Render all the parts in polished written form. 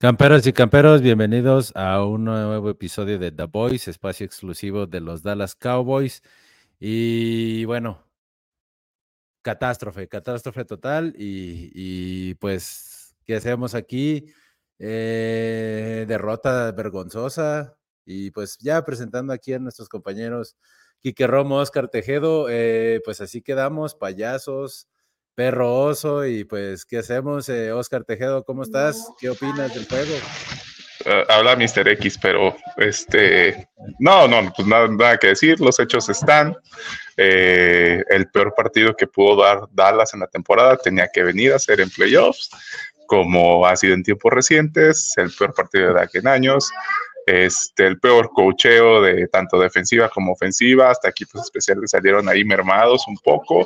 Camperos y camperos, bienvenidos a un nuevo episodio de The Boys, espacio exclusivo de los Dallas Cowboys. Y bueno, catástrofe total. Y pues, ¿qué hacemos aquí? Derrota vergonzosa. Y pues ya presentando aquí a nuestros compañeros Quique Romo, Oscar Tejedo, pues así quedamos, payasos, perro oso. Y pues, ¿qué hacemos? Oscar Tejedo, ¿cómo estás? ¿Qué opinas del juego? Habla Mr. X, pero no, pues nada que decir, los hechos están. El peor partido que pudo dar Dallas en la temporada tenía que venir a ser en playoffs, como ha sido en tiempos recientes, el peor partido de Dak en años, el peor coacheo de tanto defensiva como ofensiva, hasta equipos especiales salieron ahí mermados un poco.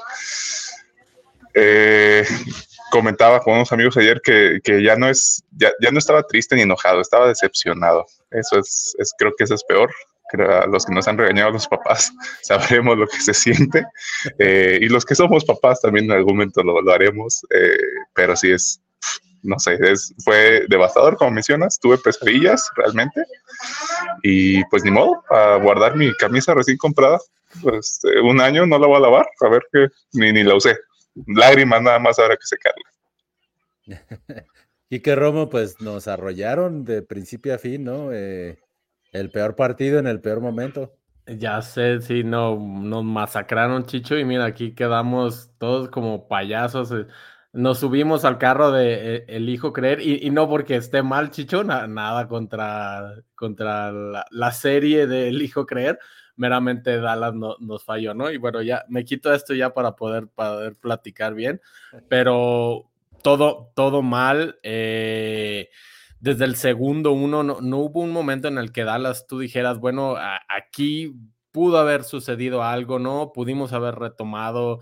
Comentaba con unos amigos ayer que ya no estaba triste ni enojado, estaba decepcionado. Eso creo que eso es peor. Creo a los que nos han regañado los papás sabremos lo que se siente, y los que somos papás también en algún momento lo haremos, pero sí no sé, fue devastador, como mencionas. Tuve pesadillas realmente y pues ni modo, a guardar mi camisa recién comprada. Pues un año no la voy a lavar, a ver que ni la usé. Lágrimas nada más ahora que secarla. Quique Romo, pues nos arrollaron de principio a fin, ¿no? El peor partido en el peor momento. Ya sé, sí, no, nos masacraron, Chicho, y mira, aquí quedamos todos como payasos. Nos subimos al carro de Elijo Creer, y no porque esté mal, Chicho, nada contra la serie de Elijo Creer, meramente Dallas nos falló, ¿no? Y bueno, ya me quito esto ya para poder platicar bien, pero todo mal. Desde el segundo uno no hubo un momento en el que Dallas tú dijeras, bueno, aquí pudo haber sucedido algo, ¿no? Pudimos haber retomado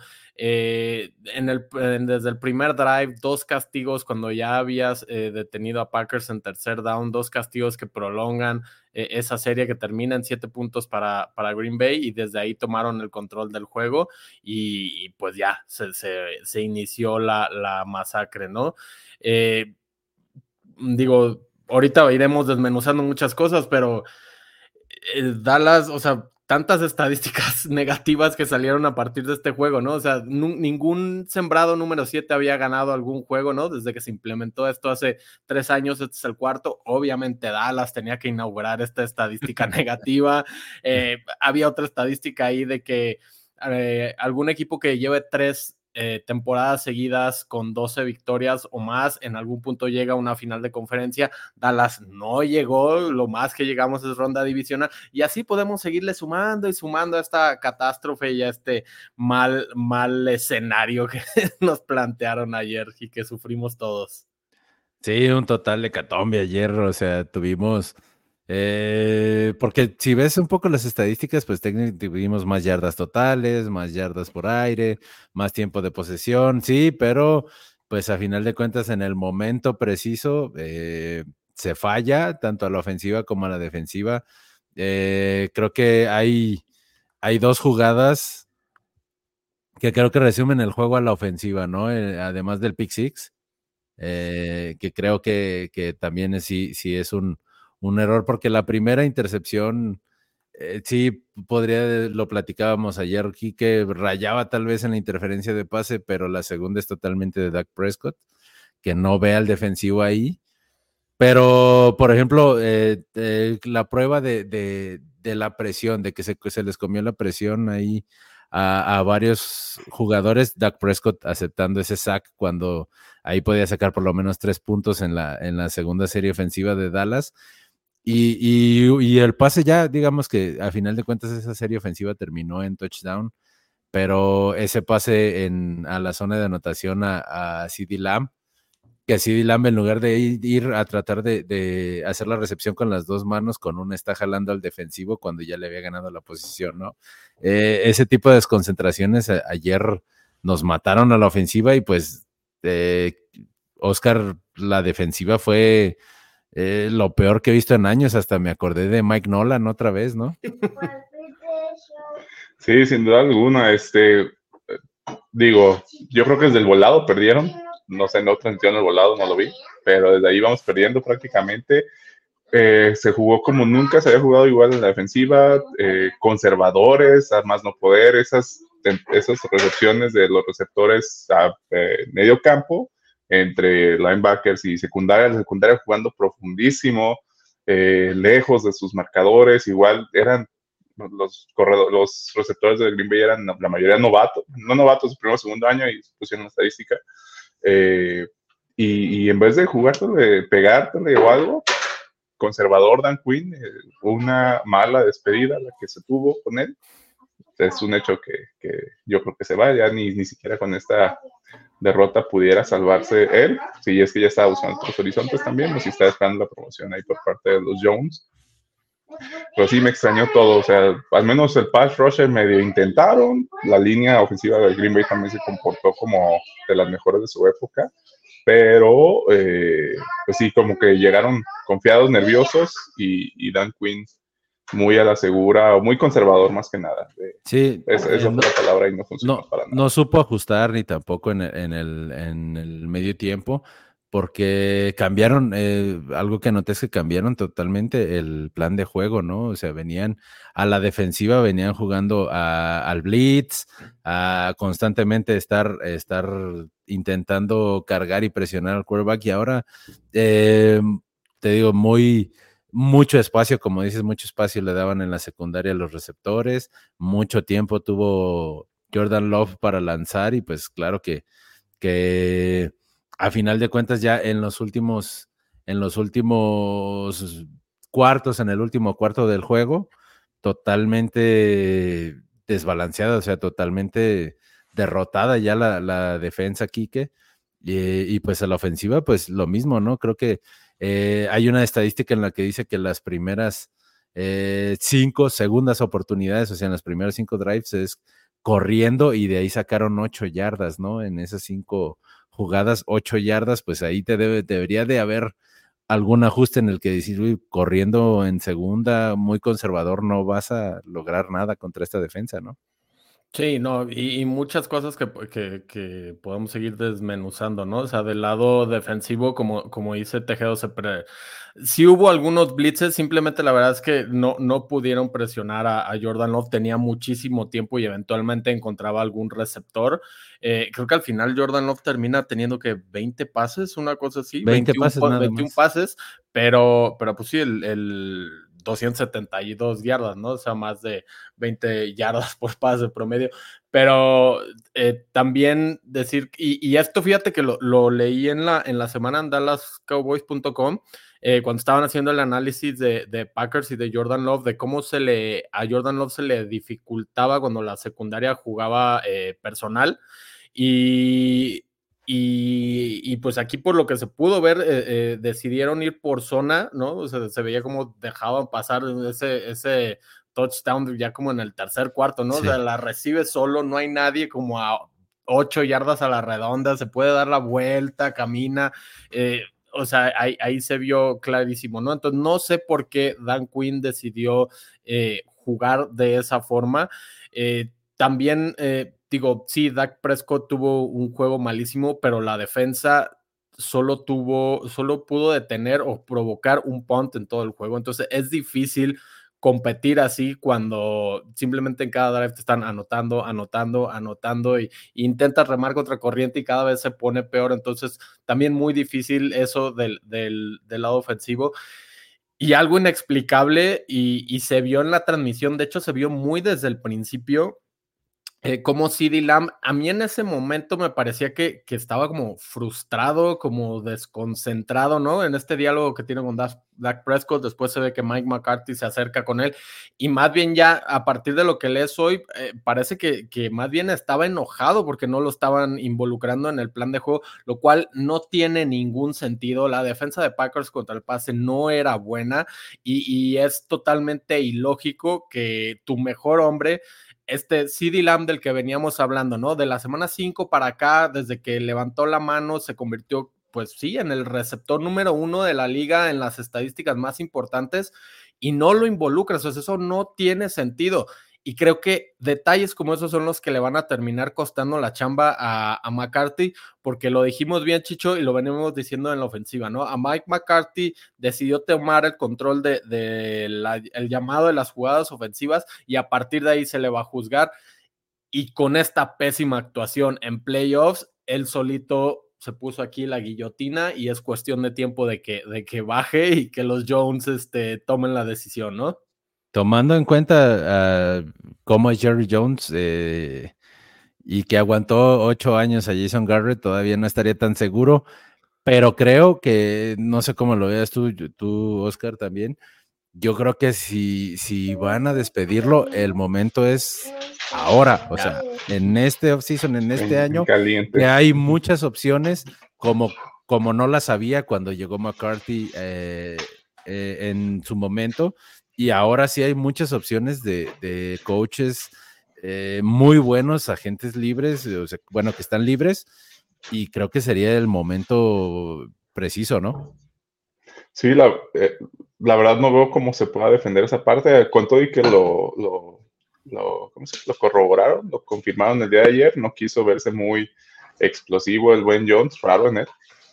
desde el primer drive, 2 castigos cuando ya habías detenido a Packers en tercer down, 2 castigos que prolongan esa serie que termina en 7 puntos para Green Bay, y desde ahí tomaron el control del juego y pues ya se inició la masacre, ¿no? Digo, ahorita iremos desmenuzando muchas cosas, pero Dallas, o sea, tantas estadísticas negativas que salieron a partir de este juego, ¿no? O sea, ningún sembrado número 7 había ganado algún juego, ¿no? Desde que se implementó esto hace 3 años, este es el cuarto. Obviamente Dallas tenía que inaugurar esta estadística negativa. Había otra estadística ahí de que algún equipo que lleve 3 temporadas seguidas con 12 victorias o más, en algún punto llega a una final de conferencia. Dallas no llegó, lo más que llegamos es ronda divisional, y así podemos seguirle sumando y sumando a esta catástrofe y a este mal escenario que nos plantearon ayer y que sufrimos todos. Sí, un total hecatombe ayer, o sea, tuvimos... porque si ves un poco las estadísticas, pues técnicamente tuvimos más yardas totales, más yardas por aire, más tiempo de posesión, sí, pero pues a final de cuentas en el momento preciso se falla tanto a la ofensiva como a la defensiva. Creo que hay 2 jugadas que creo que resumen el juego a la ofensiva, ¿no? Además del pick six, que creo que también sí es un error, porque la primera intercepción, sí lo platicábamos ayer aquí, que rayaba tal vez en la interferencia de pase, pero la segunda es totalmente de Dak Prescott, que no ve al defensivo ahí. Pero, por ejemplo, la prueba de la presión, de que se les comió la presión ahí a varios jugadores, Dak Prescott aceptando ese sack cuando ahí podía sacar por lo menos 3 puntos en la segunda serie ofensiva de Dallas. Y el pase ya, digamos que a final de cuentas esa serie ofensiva terminó en touchdown, pero ese pase a la zona de anotación a CeeDee Lamb, que CeeDee Lamb, en lugar de ir a tratar de hacer la recepción con las 2 manos, con una está jalando al defensivo cuando ya le había ganado la posición, ¿no? Ese tipo de desconcentraciones ayer nos mataron a la ofensiva, y pues Oscar, la defensiva fue lo peor que he visto en años. Hasta me acordé de Mike Nolan otra vez, ¿no? Sí, sin duda alguna. Digo, yo creo que desde el volado perdieron. no sé, no transmitió en el volado, no lo vi, pero desde ahí vamos perdiendo prácticamente. Se jugó como nunca se había jugado igual en la defensiva, conservadores, a más no poder, esas recepciones de los receptores a medio campo, entre linebackers y secundaria, la secundaria jugando profundísimo, lejos de sus marcadores, igual eran los receptores de Green Bay eran la mayoría novatos, no novatos de primer o segundo año y pusieron la estadística, y en vez de jugártelo, pegártelo o algo, conservador Dan Quinn, una mala despedida la que se tuvo con él. Es un hecho que yo creo que se va, ya ni siquiera con esta derrota pudiera salvarse él, si es que ya estaba buscando otros horizontes también, o si está esperando la promoción ahí por parte de los Jones. Pero sí me extrañó todo, o sea, al menos el pass rusher medio intentaron, la línea ofensiva de Green Bay también se comportó como de las mejores de su época, pero pues sí, como que llegaron confiados, nerviosos, y Dan Quinn muy a la segura, o muy conservador más que nada. Sí. Esa fue la palabra y no funcionó para nada. No supo ajustar ni tampoco en el medio tiempo, porque cambiaron, algo que noté es que cambiaron totalmente el plan de juego, ¿no? O sea, venían a la defensiva, venían jugando al blitz, a constantemente estar intentando cargar y presionar al quarterback, y ahora, te digo, mucho espacio, como dices, mucho espacio le daban en la secundaria a los receptores, mucho tiempo tuvo Jordan Love para lanzar, y pues claro que a final de cuentas ya en los últimos cuartos, en el último cuarto del juego, totalmente desbalanceada, o sea, totalmente derrotada ya la defensa, Quique, y pues a la ofensiva, pues lo mismo, ¿no? Creo que hay una estadística en la que dice que las primeras 5 segundas oportunidades, o sea, en las primeras 5 drives es corriendo, y de ahí sacaron 8 yardas, ¿no? En esas 5 jugadas, 8 yardas, pues ahí debería de haber algún ajuste en el que decir, uy, corriendo en segunda, muy conservador, no vas a lograr nada contra esta defensa, ¿no? Sí, no, y muchas cosas que podemos seguir desmenuzando, ¿no? O sea, del lado defensivo, como dice Tejedo, sí hubo algunos blitzes, simplemente la verdad es que no pudieron presionar a Jordan Love, tenía muchísimo tiempo y eventualmente encontraba algún receptor. Creo que al final Jordan Love termina teniendo que 20 pases, una cosa así, 20 pases nada 21 más. pases, pero pues sí, el 272 yardas, ¿no? O sea, más de 20 yardas por pase promedio, pero también decir, y esto fíjate que lo leí en la semana en DallasCowboys.com, cuando estaban haciendo el análisis de Packers y de Jordan Love, de cómo a Jordan Love se le dificultaba cuando la secundaria jugaba personal, y pues aquí por lo que se pudo ver, decidieron ir por zona, ¿no? O sea, se veía como dejaban pasar ese touchdown ya como en el tercer cuarto, ¿no? Sí. O sea, la recibe solo, no hay nadie como a 8 yardas a la redonda, se puede dar la vuelta, camina, o sea, ahí se vio clarísimo, ¿no? Entonces, no sé por qué Dan Quinn decidió jugar de esa forma. También, digo, sí, Dak Prescott tuvo un juego malísimo, pero la defensa solo pudo detener o provocar un punt en todo el juego. Entonces, es difícil competir así cuando simplemente en cada drive te están anotando y intentas remar contra corriente y cada vez se pone peor. Entonces, también muy difícil eso del lado ofensivo. Y algo inexplicable, y se vio en la transmisión, de hecho se vio muy desde el principio, como CeeDee Lamb, a mí en ese momento me parecía que estaba como frustrado, como desconcentrado, ¿no? En este diálogo que tiene con Dak Prescott, después se ve que Mike McCarthy se acerca con él, y más bien ya a partir de lo que lees hoy, parece que más bien estaba enojado porque no lo estaban involucrando en el plan de juego, lo cual no tiene ningún sentido. La defensa de Packers contra el pase no era buena, y es totalmente ilógico que tu mejor hombre, CeeDee Lamb del que veníamos hablando, ¿no? De la semana 5 para acá, desde que levantó la mano, se convirtió, pues sí, en el receptor número 1 de la liga en las estadísticas más importantes, y no lo involucras, o sea, eso no tiene sentido. y creo que detalles como esos son los que le van a terminar costando la chamba a McCarthy, porque lo dijimos bien, Chicho, y lo venimos diciendo en la ofensiva, ¿no? A Mike McCarthy decidió tomar el control el llamado de las jugadas ofensivas y a partir de ahí se le va a juzgar, y con esta pésima actuación en playoffs, él solito se puso aquí la guillotina y es cuestión de tiempo de que baje y que los Jones tomen la decisión, ¿no? Tomando en cuenta cómo es Jerry Jones y que aguantó 8 años a Jason Garrett, todavía no estaría tan seguro, pero creo que, no sé cómo lo veas tú Oscar, también. Yo creo que si van a despedirlo, el momento es ahora, o sea, en este offseason, en este año, caliente. que hay muchas opciones, como no las había cuando llegó McCarthy en su momento, y ahora sí hay muchas opciones de coaches muy buenos, agentes libres, o sea, bueno, que están libres, y creo que sería el momento preciso, ¿no? Sí, la verdad no veo cómo se pueda defender esa parte, con todo y que lo corroboraron, lo confirmaron el día de ayer, no quiso verse muy explosivo el buen Jones, raro en él.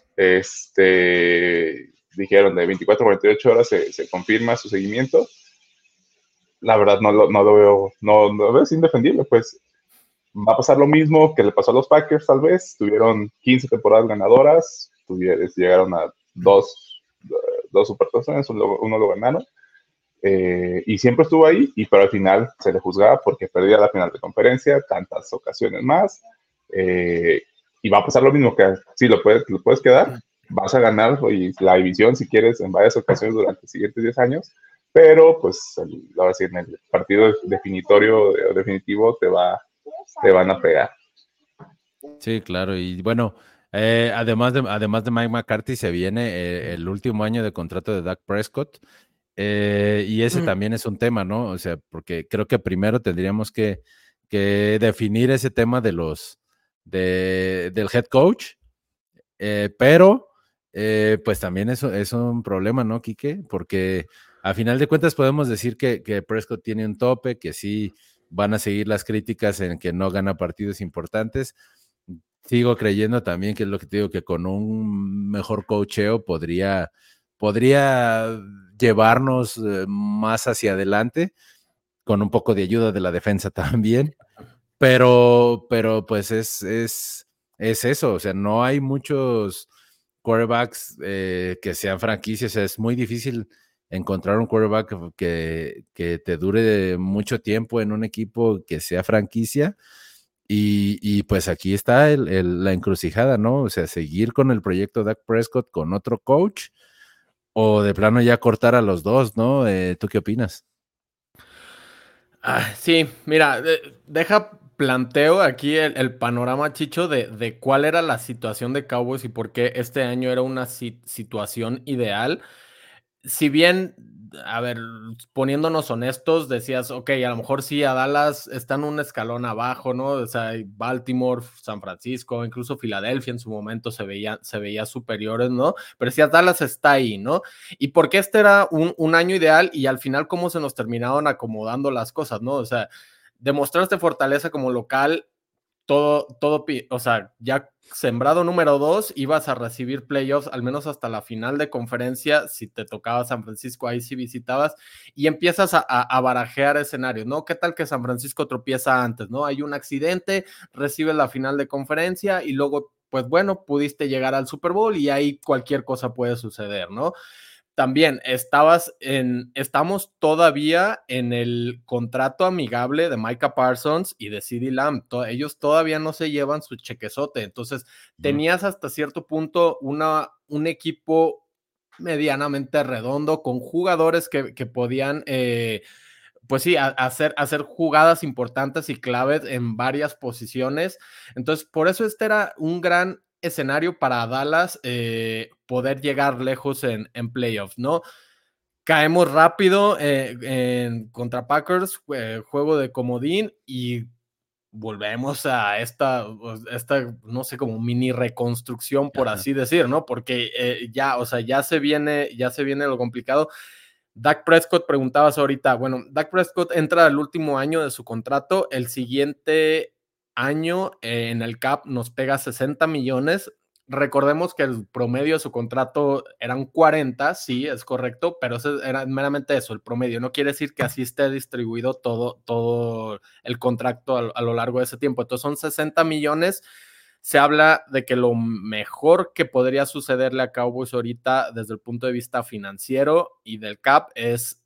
Dijeron de 24 a 48 horas se confirma su seguimiento. La verdad no lo veo, no lo veo, es indefendible, pues va a pasar lo mismo que le pasó a los Packers, tal vez. Tuvieron 15 temporadas ganadoras, llegaron a dos supertazones, uno lo ganaron. Y siempre estuvo ahí, pero al final se le juzgaba porque perdía la final de conferencia, tantas ocasiones más. Y va a pasar lo mismo, que sí, lo puedes quedar, vas a ganar la división si quieres en varias ocasiones durante los siguientes 10 años, pero pues ahora sí en el partido definitorio o definitivo te van a pegar. Sí, claro, y bueno, además de Mike McCarthy se viene el último año de contrato de Dak Prescott, y ese también es un tema, ¿no? O sea, porque creo que primero tendríamos que definir ese tema del head coach, pero pues también eso es un problema, ¿no, Quique? Porque a final de cuentas podemos decir que Prescott tiene un tope, que sí van a seguir las críticas en que no gana partidos importantes. Sigo creyendo también que es lo que te digo, que con un mejor coacheo podría llevarnos más hacia adelante, con un poco de ayuda de la defensa también, pero pues es eso, o sea, no hay muchos quarterbacks que sean franquicias, o sea, es muy difícil encontrar un quarterback que te dure mucho tiempo en un equipo que sea franquicia. Y pues aquí está la encrucijada, ¿no? O sea, seguir con el proyecto Dak Prescott con otro coach o de plano ya cortar a los dos, ¿no? ¿Tú qué opinas? Sí, mira, planteo aquí el panorama, Chicho, de cuál era la situación de Cowboys y por qué este año era una situación ideal. Si bien, a ver, poniéndonos honestos, decías, ok, a lo mejor sí, a Dallas están un escalón abajo, ¿no? O sea, Baltimore, San Francisco, incluso Filadelfia en su momento se veía superiores, ¿no? Pero decías, Dallas está ahí, ¿no? Y porque este era un año ideal y al final cómo se nos terminaron acomodando las cosas, ¿no? O sea, demostraste fortaleza como local, o sea, ya sembrado número 2, ibas a recibir playoffs, al menos hasta la final de conferencia, si te tocaba San Francisco, ahí sí visitabas, y empiezas a barajear escenarios, ¿no? ¿Qué tal que San Francisco tropieza antes, ¿no? Hay un accidente, recibes la final de conferencia y luego, pues bueno, pudiste llegar al Super Bowl y ahí cualquier cosa puede suceder, ¿no? También estamos todavía en el contrato amigable de Micah Parsons y de CeeDee Lamb. Ellos todavía no se llevan su chequezote. Entonces, tenías hasta cierto punto un equipo medianamente redondo con jugadores que podían, pues sí, hacer jugadas importantes y claves en varias posiciones. Entonces, por eso este era un gran escenario para Dallas poder llegar lejos en playoffs, ¿no? Caemos rápido contra Packers, juego de comodín y volvemos a esta, no sé, como mini reconstrucción, por así decir, ¿no? Porque ya, o sea, ya se viene lo complicado. Dak Prescott, preguntabas ahorita, bueno, Dak Prescott entra al último año de su contrato, el siguiente año en el cap nos pega 60 millones. Recordemos que el promedio de su contrato eran 40, sí, es correcto, pero eso era meramente eso, el promedio. No quiere decir que así esté distribuido todo el contrato a lo largo de ese tiempo. Entonces son 60 millones. Se habla de que lo mejor que podría sucederle a Cowboys ahorita desde el punto de vista financiero y del cap es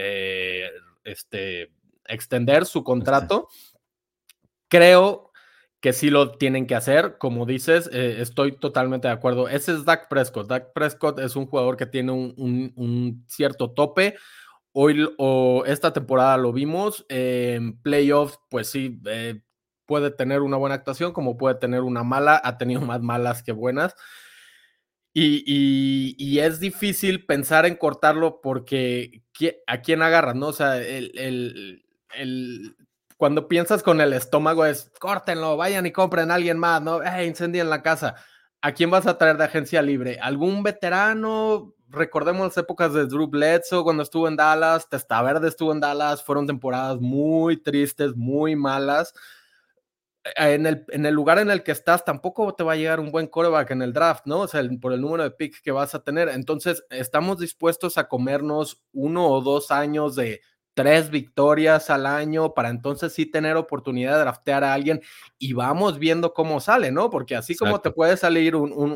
extender su contrato. Creo que sí lo tienen que hacer, como dices, estoy totalmente de acuerdo. Ese es Dak Prescott. Dak Prescott es un jugador que tiene un cierto tope. Hoy o esta temporada lo vimos, en playoffs, pues sí, puede tener una buena actuación, como puede tener una mala, ha tenido más malas que buenas. Y es difícil pensar en cortarlo porque ¿a quién agarras? ¿No? O sea, cuando piensas con el estómago es, córtenlo, vayan y compren a alguien más, ¿no? Incendien la casa. ¿A quién vas a traer de agencia libre? ¿Algún veterano? Recordemos las épocas de Drew Bledsoe cuando estuvo en Dallas, Testaverde estuvo en Dallas, fueron temporadas muy tristes, muy malas. En el lugar en el que estás tampoco te va a llegar un buen quarterback en el draft, ¿no? O sea, por el número de picks que vas a tener. Entonces, estamos dispuestos a comernos 1 o 2 años de 3 victorias al año para entonces sí tener oportunidad de draftear a alguien y vamos viendo cómo sale, ¿no? Porque así como te puede salir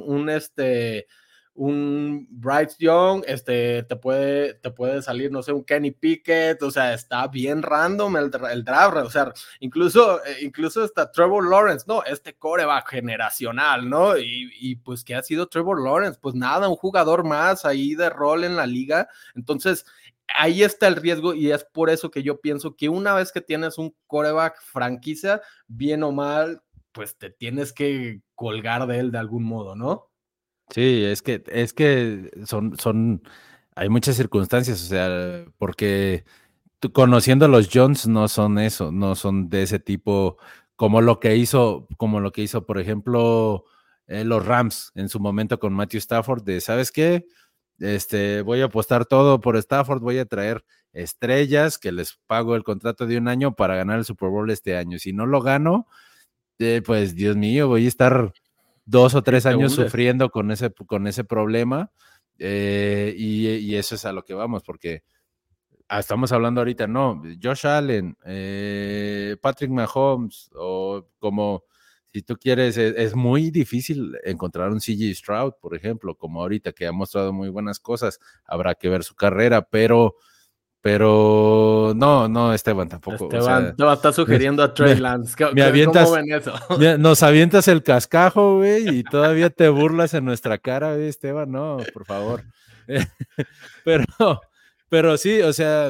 un Bryce Young, te puede salir, no sé, un Kenny Pickett, o sea, está bien random el draft, o sea, incluso está Trevor Lawrence, ¿no? Quarterback generacional, ¿no? Y pues, ¿qué ha sido Trevor Lawrence? Pues nada, un jugador más ahí de rol en la liga. Entonces, ahí está el riesgo y es por eso que yo pienso que una vez que tienes un quarterback franquicia, bien o mal, pues te tienes que colgar de él de algún modo, ¿no? Sí, es que hay muchas circunstancias, o sea, porque conociendo a los Jones no son eso, no son de ese tipo, como lo que hizo, por ejemplo, los Rams en su momento con Matthew Stafford, de, ¿sabes qué? Voy a apostar todo por Stafford, voy a traer estrellas que les pago el contrato de un año para ganar el Super Bowl este año. Si no lo gano, pues Dios mío, voy a estar 2 o 3 años sufriendo con ese problema, y eso es a lo que vamos, porque estamos hablando ahorita, no, Josh Allen, Patrick Mahomes, o como si tú quieres, es muy difícil encontrar un CJ Stroud, por ejemplo, como ahorita, que ha mostrado muy buenas cosas, habrá que ver su carrera, pero no, Esteban, tampoco. Esteban, te va a estar sugiriendo a Trey Lance. ¿Cómo ven eso? Nos avientas el cascajo, güey, y todavía te burlas en nuestra cara, güey, Esteban, no, por favor. Pero sí, o sea,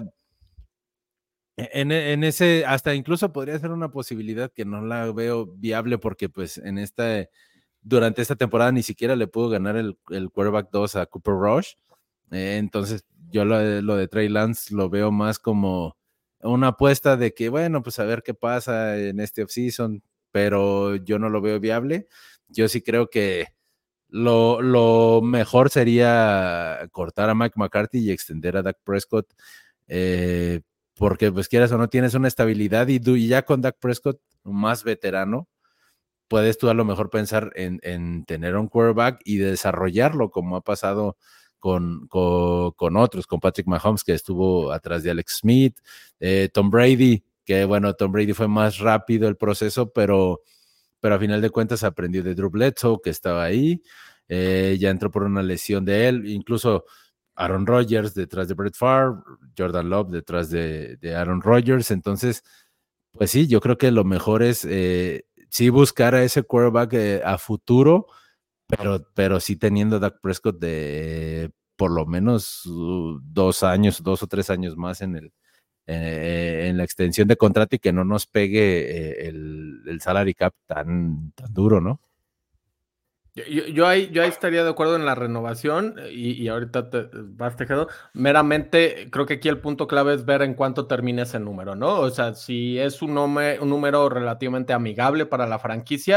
en ese, hasta incluso podría ser una posibilidad que no la veo viable porque pues durante esta temporada ni siquiera le pudo ganar el quarterback 2 a Cooper Rush. Entonces yo lo de Trey Lance lo veo más como una apuesta de que, bueno, pues a ver qué pasa en este offseason, pero yo no lo veo viable. Yo sí creo que lo mejor sería cortar a Mike McCarthy y extender a Dak Prescott, porque pues quieras o no tienes una estabilidad y ya con Dak Prescott más veterano, puedes tú a lo mejor pensar en tener un quarterback y desarrollarlo como ha pasado con otros, con Patrick Mahomes, que estuvo atrás de Alex Smith, Tom Brady, que bueno, Tom Brady fue más rápido el proceso, pero a final de cuentas aprendió de Drew Bledsoe, que estaba ahí, ya entró por una lesión de él, incluso Aaron Rodgers detrás de Brett Favre, Jordan Love detrás de Aaron Rodgers, entonces, pues sí, yo creo que lo mejor es sí buscar a ese quarterback a futuro, pero sí teniendo a Dak Prescott de por lo menos 2 o 3 años más en la extensión de contrato y que no nos pegue el salary cap tan duro, ¿no? Yo ahí estaría de acuerdo en la renovación y ahorita te vas tejado. Meramente, creo que aquí el punto clave es ver en cuánto termina ese número, ¿no? O sea, si es un número relativamente amigable para la franquicia,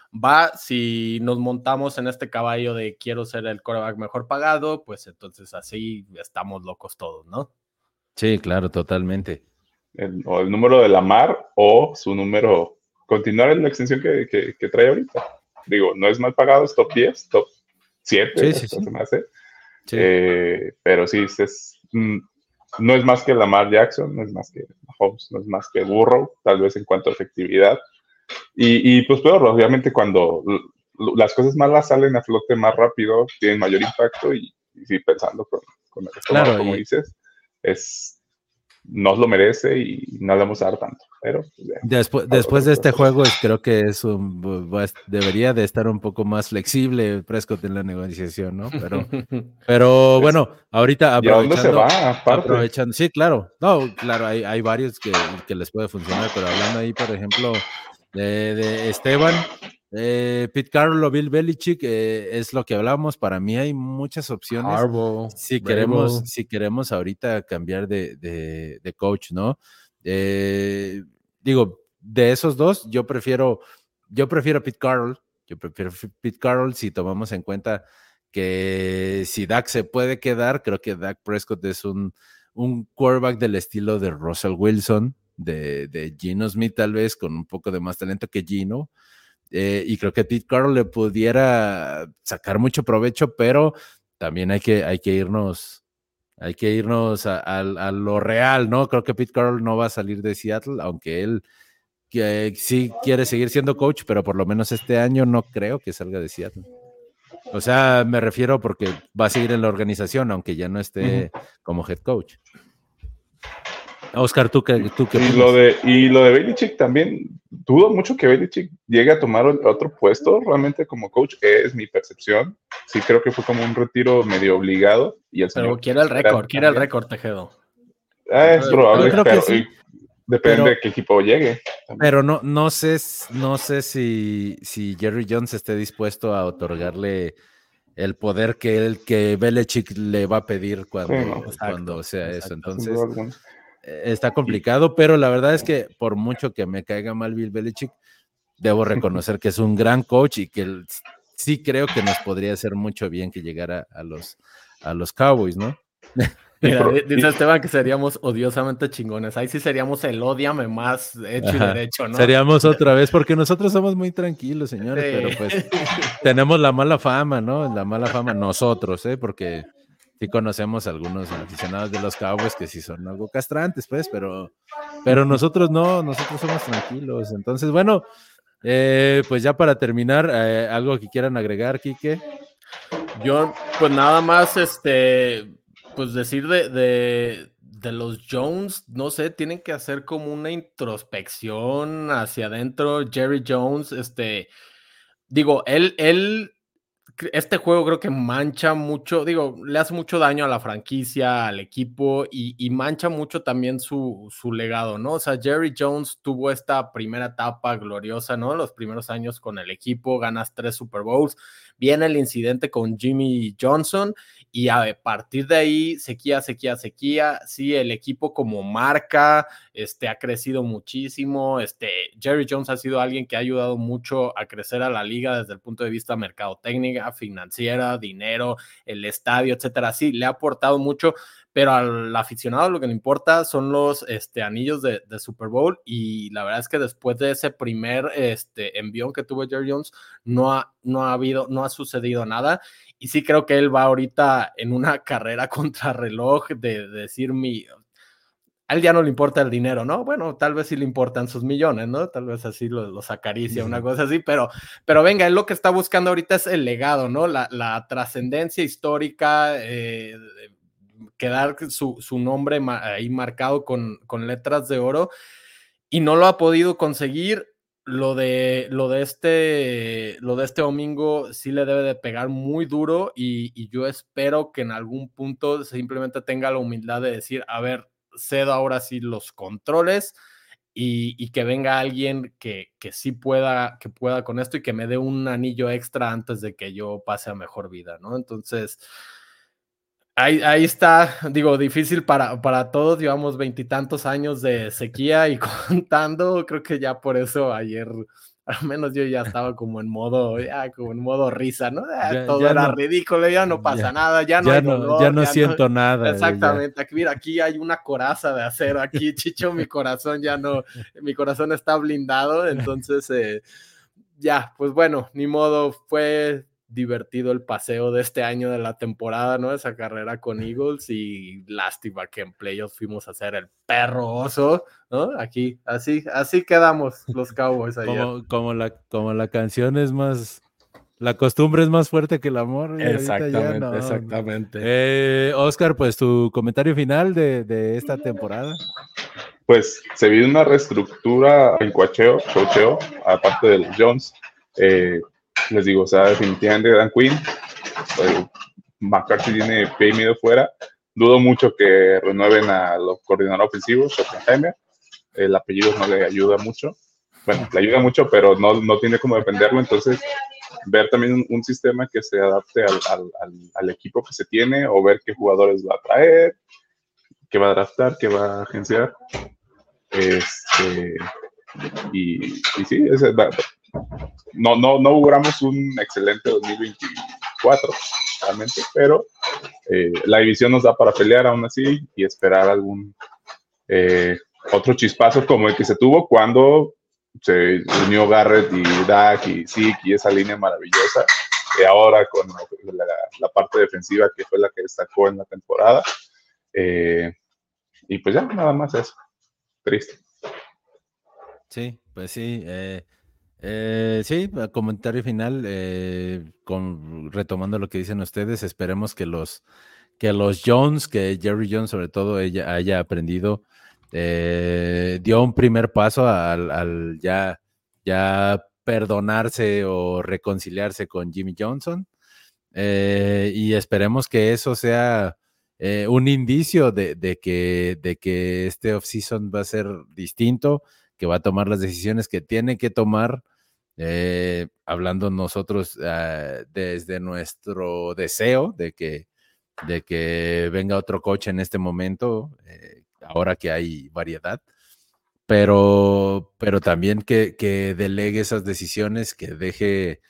va, si nos montamos en este caballo de quiero ser el quarterback mejor pagado, pues entonces así estamos locos todos, ¿no? Sí, claro, totalmente. O el número de Lamar o su número, continuar en la extensión que trae ahorita. Digo, no es mal pagado, es top 10, top 7, Sí. se me hace. Sí. Pero sí, no es más que Lamar Jackson, no es más que Mahomes, no es más que Burrow, tal vez en cuanto a efectividad. Y pues peor, obviamente cuando las cosas malas salen a flote más rápido, tienen mayor impacto y sí, pensando con el estómago, Claro, como dices, nos lo merece y no le vamos a dar tanto. Pero después de este juego, creo que debería de estar un poco más flexible Prescott en la negociación, ¿no? Pero bueno, ahorita aprovechando. ¿Y a dónde se va, aparte? Sí, claro. No, claro, hay varios que les puede funcionar, pero hablando ahí, por ejemplo, de Esteban, Pete Carroll o Bill Belichick, es lo que hablamos. Para mí hay muchas opciones. Harbaugh, si queremos ahorita cambiar de coach, ¿no? Digo, de esos dos, yo prefiero a Pete Carroll. Yo prefiero Pete Carroll si tomamos en cuenta que si Dak se puede quedar, creo que Dak Prescott es un quarterback del estilo de Russell Wilson, de Geno Smith tal vez, con un poco de más talento que Geno. Y creo que Pete Carroll le pudiera sacar mucho provecho, pero también hay que irnos a lo real, ¿no? Creo que Pete Carroll no va a salir de Seattle, aunque él sí quiere seguir siendo coach, pero por lo menos este año no creo que salga de Seattle. O sea, me refiero porque va a seguir en la organización, aunque ya no esté como head coach. Oscar, ¿tú qué y lo de Belichick también, dudo mucho que Belichick llegue a tomar otro puesto realmente como coach, es mi percepción. Sí creo que fue como un retiro medio obligado. Pero quiere el récord, Tejedo. Es probable, pero sí, depende de qué equipo llegue. Pero no sé si Jerry Jones esté dispuesto a otorgarle el poder que Belichick le va a pedir cuando sea eso. Entonces, está complicado, pero la verdad es que por mucho que me caiga mal Bill Belichick, debo reconocer que es un gran coach y que sí creo que nos podría hacer mucho bien que llegara a los Cowboys, ¿no? Mira, dice Esteban que seríamos odiosamente chingones. Ahí sí seríamos el odiame más hecho y derecho, ¿no? Seríamos otra vez, porque nosotros somos muy tranquilos, señores, pero pues tenemos la mala fama, ¿no? La mala fama nosotros, porque sí conocemos a algunos aficionados de los Cowboys que sí son algo castrantes, pues, pero nosotros no, nosotros somos tranquilos. Entonces, bueno, pues ya para terminar, ¿algo que quieran agregar, Quique? Yo, pues nada más, pues decir de los Jones, no sé, tienen que hacer como una introspección hacia adentro. Jerry Jones, digo, este juego creo que mancha mucho, digo, le hace mucho daño a la franquicia, al equipo y mancha mucho también su legado, ¿no? O sea, Jerry Jones tuvo esta primera etapa gloriosa, ¿no? Los primeros años con el equipo, ganas 3 Super Bowls, viene el incidente con Jimmy Johnson y a partir de ahí, sequía, sí, el equipo como marca, ha crecido muchísimo, Jerry Jones ha sido alguien que ha ayudado mucho a crecer a la liga desde el punto de vista mercadotecnia, financiera, dinero, el estadio, etcétera, sí, le ha aportado mucho, pero al aficionado lo que le importa son los anillos de Super Bowl y la verdad es que después de ese primer envión que tuvo Jerry Jones, no ha sucedido nada y sí creo que él va ahorita en una carrera contrarreloj de decir a él ya no le importa el dinero, ¿no? Bueno, tal vez sí le importan sus millones, ¿no? Tal vez así los acaricia, una cosa así, pero venga, él lo que está buscando ahorita es el legado, ¿no? La trascendencia histórica, quedar su nombre ahí marcado con letras de oro y no lo ha podido conseguir. Lo de este domingo sí le debe de pegar muy duro y yo espero que en algún punto simplemente tenga la humildad de decir, a ver, cedo ahora sí los controles y que venga alguien que sí pueda con esto y que me dé un anillo extra antes de que yo pase a mejor vida, ¿no? Entonces, ahí está, digo, difícil para todos, llevamos 20 y tantos años de sequía y contando, creo que ya por eso ayer al menos yo ya estaba como en modo risa, ¿no? Todo ya era no, ridículo, ya no pasa nada, ya no hay dolor. Ya no siento nada. Exactamente, aquí, mira, aquí hay una coraza de acero, aquí, Chicho, mi corazón está blindado, entonces, ya, pues bueno, ni modo, fue divertido el paseo de este año de la temporada, ¿no? Esa carrera con Eagles, y lástima que en playoffs fuimos a hacer el perro oso, ¿no? Aquí, así quedamos los Cowboys ayer. Como la canción es más, la costumbre es más fuerte que el amor. Exactamente. Oscar, pues tu comentario final de esta temporada. Pues se viene una reestructura en coacheo, aparte de los Jones. Les digo, o sea, definitivamente Dan Quinn, McCarthy tiene pie y medio fuera. Dudo mucho que renueven a los coordinadores ofensivos, Schottenheimer. El apellido no le ayuda mucho. Bueno, le ayuda mucho, pero no tiene como defenderlo. Entonces, ver también un sistema que se adapte al equipo que se tiene, o ver qué jugadores va a traer, qué va a draftar, qué va a agenciar. Y sí, no logramos un excelente 2024 realmente, pero la división nos da para pelear aún así y esperar algún otro chispazo como el que se tuvo cuando se unió Garrett y Dak y Zeke y esa línea maravillosa, y ahora con la parte defensiva que fue la que destacó en la temporada, y pues ya, nada más eso. Triste. Sí, pues sí. Sí, comentario final, retomando lo que dicen ustedes, esperemos que los Jones, que Jerry Jones sobre todo haya aprendido, dio un primer paso al ya perdonarse o reconciliarse con Jimmy Johnson, y esperemos que eso sea un indicio de que este offseason va a ser distinto, que va a tomar las decisiones que tiene que tomar, hablando nosotros desde nuestro deseo de que venga otro coach en este momento, ahora que hay variedad, pero también que delegue esas decisiones, que deje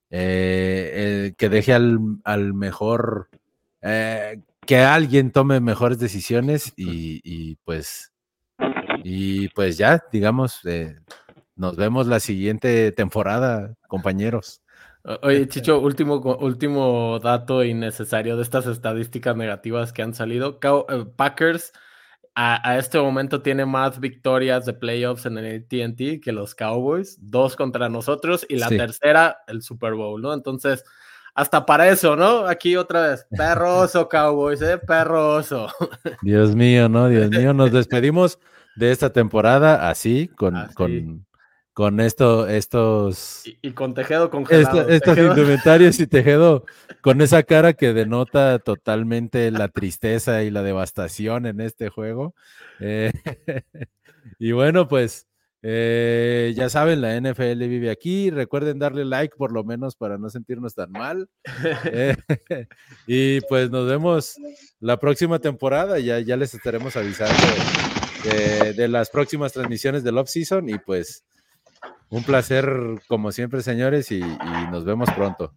al mejor, que alguien tome mejores decisiones, y pues ya, digamos, nos vemos la siguiente temporada, compañeros. Oye, Chicho, último dato innecesario de estas estadísticas negativas que han salido. Packers a este momento tiene más victorias de playoffs en el AT&T que los Cowboys, 2 contra nosotros, y la tercera, el Super Bowl, ¿no? Entonces, hasta para eso, ¿no? Aquí otra vez, perroso Cowboys, perroso. Dios mío, ¿no? Dios mío, nos despedimos de esta temporada así, con estos... Y con Tejedo congelado. Estos indumentarios, y Tejedo con esa cara que denota totalmente la tristeza y la devastación en este juego. Y bueno, pues ya saben, la NFL vive aquí. Recuerden darle like por lo menos para no sentirnos tan mal. Y pues nos vemos la próxima temporada. Ya les estaremos avisando de las próximas transmisiones del off-season, y pues un placer como siempre, señores, y nos vemos pronto.